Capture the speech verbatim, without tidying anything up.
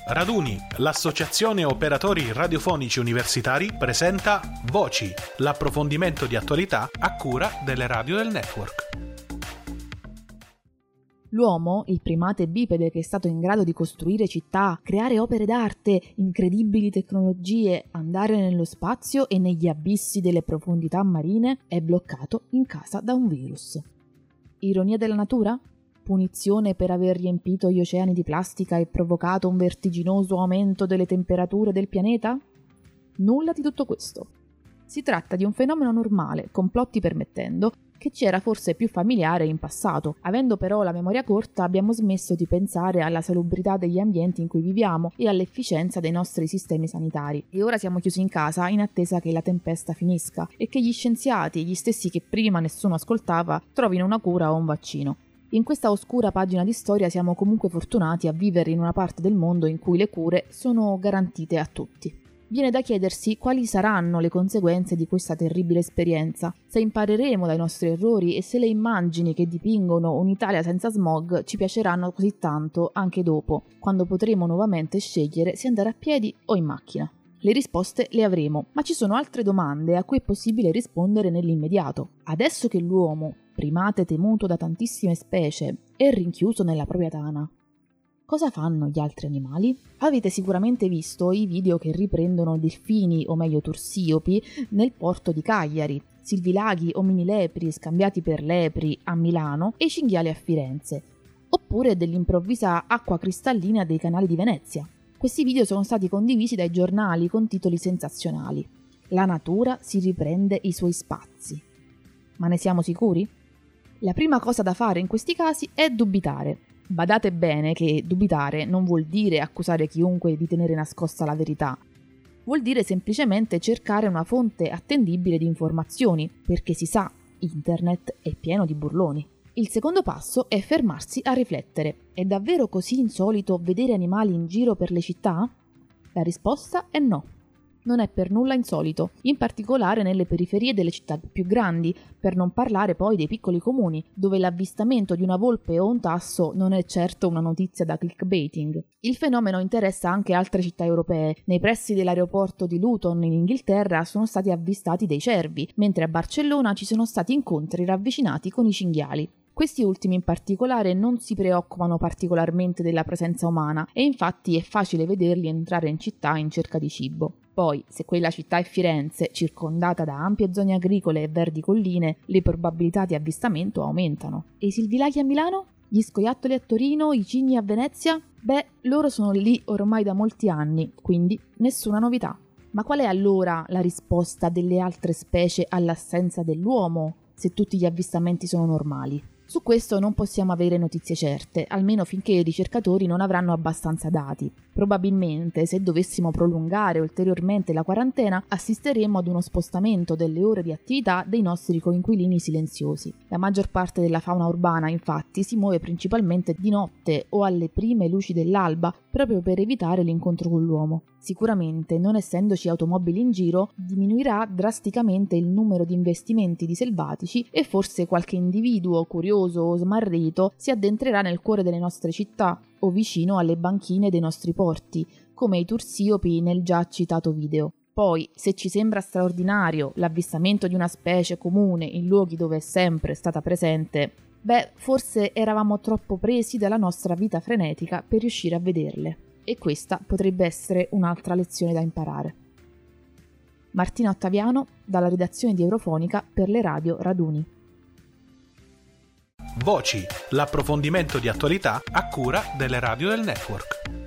Raduni, l'associazione operatori radiofonici universitari, presenta Voci, l'approfondimento di attualità a cura delle radio del network. L'uomo, il primate bipede che è stato in grado di costruire città, creare opere d'arte, incredibili tecnologie, andare nello spazio e negli abissi delle profondità marine, è bloccato in casa da un virus. Ironia della natura? Punizione per aver riempito gli oceani di plastica e provocato un vertiginoso aumento delle temperature del pianeta? Nulla di tutto questo. Si tratta di un fenomeno normale, complotti permettendo, che ci era forse più familiare in passato. Avendo però la memoria corta, abbiamo smesso di pensare alla salubrità degli ambienti in cui viviamo e all'efficienza dei nostri sistemi sanitari. E ora siamo chiusi in casa in attesa che la tempesta finisca e che gli scienziati, gli stessi che prima nessuno ascoltava, trovino una cura o un vaccino. In questa oscura pagina di storia siamo comunque fortunati a vivere in una parte del mondo in cui le cure sono garantite a tutti. Viene da chiedersi quali saranno le conseguenze di questa terribile esperienza, se impareremo dai nostri errori e se le immagini che dipingono un'Italia senza smog ci piaceranno così tanto anche dopo, quando potremo nuovamente scegliere se andare a piedi o in macchina. Le risposte le avremo, ma ci sono altre domande a cui è possibile rispondere nell'immediato. Adesso che l'uomo, primate temuto da tantissime specie, è rinchiuso nella propria tana, cosa fanno gli altri animali? Avete sicuramente visto i video che riprendono delfini, o meglio tursiopi, nel porto di Cagliari, silvilaghi o mini lepri scambiati per lepri a Milano e cinghiali a Firenze, oppure dell'improvvisa acqua cristallina dei canali di Venezia. Questi video sono stati condivisi dai giornali con titoli sensazionali. La natura si riprende i suoi spazi. Ma ne siamo sicuri? La prima cosa da fare in questi casi è dubitare. Badate bene che dubitare non vuol dire accusare chiunque di tenere nascosta la verità. Vuol dire semplicemente cercare una fonte attendibile di informazioni, perché si sa, internet è pieno di burloni. Il secondo passo è fermarsi a riflettere. È davvero così insolito vedere animali in giro per le città? La risposta è no. Non è per nulla insolito, in particolare nelle periferie delle città più grandi, per non parlare poi dei piccoli comuni, dove l'avvistamento di una volpe o un tasso non è certo una notizia da clickbaiting. Il fenomeno interessa anche altre città europee. Nei pressi dell'aeroporto di Luton in Inghilterra sono stati avvistati dei cervi, mentre a Barcellona ci sono stati incontri ravvicinati con i cinghiali. Questi ultimi in particolare non si preoccupano particolarmente della presenza umana e infatti è facile vederli entrare in città in cerca di cibo. Poi, se quella città è Firenze, circondata da ampie zone agricole e verdi colline, le probabilità di avvistamento aumentano. E i silvilaghi a Milano? Gli scoiattoli a Torino? I cigni a Venezia? Beh, loro sono lì ormai da molti anni, quindi nessuna novità. Ma qual è allora la risposta delle altre specie all'assenza dell'uomo, se tutti gli avvistamenti sono normali? Su questo non possiamo avere notizie certe, almeno finché i ricercatori non avranno abbastanza dati. Probabilmente, se dovessimo prolungare ulteriormente la quarantena, assisteremo ad uno spostamento delle ore di attività dei nostri coinquilini silenziosi. La maggior parte della fauna urbana, infatti, si muove principalmente di notte o alle prime luci dell'alba, proprio per evitare l'incontro con l'uomo. Sicuramente, non essendoci automobili in giro, diminuirà drasticamente il numero di investimenti di selvatici e forse qualche individuo curioso o smarrito si addentrerà nel cuore delle nostre città o vicino alle banchine dei nostri porti, come i tursiopi nel già citato video. Poi, se ci sembra straordinario l'avvistamento di una specie comune in luoghi dove è sempre stata presente, beh, forse eravamo troppo presi dalla nostra vita frenetica per riuscire a vederle. E questa potrebbe essere un'altra lezione da imparare. Martina Ottaviano, dalla redazione di Eurofonica per le radio Raduni. Voci, l'approfondimento di attualità a cura delle radio del network.